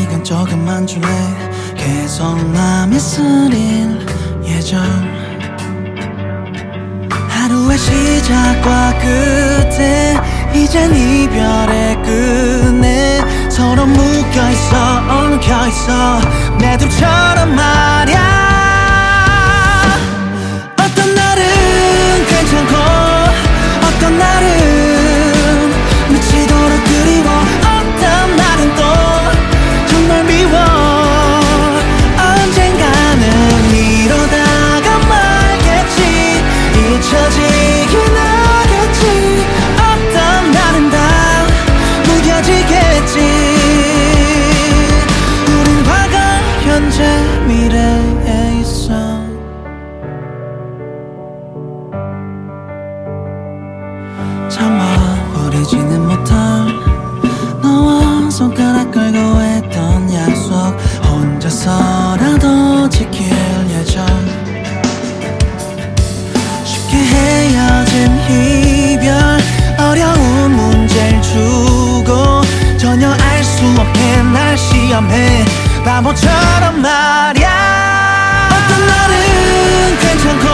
시간 조금만 줄래. 계속 맘이 쓰릴 예정. 하루의 시작과 끝에 이젠 이별의 끝에 서로 묶여있어 엉켜있어 매듭처럼 말야. 어떤 날은 괜찮고 어떤 날은 미치도록 그리워. 어떤 날은 또 정말 미워. 언젠가는 이러다가 말겠지. 잊혀지긴 하겠지. 어떤 날은 다 무뎌지겠지. 우린 과거 현재 미래에 있어. 차마 버리지는 못할 너와 손가락 걸고 했던 약속 혼자서라도 지킬 예정. 쉽게 헤어진 이별 어려운 문제를 주고 전혀 알 수 없게 날 시험해 바보처럼 말야. 어떤 날은 괜찮고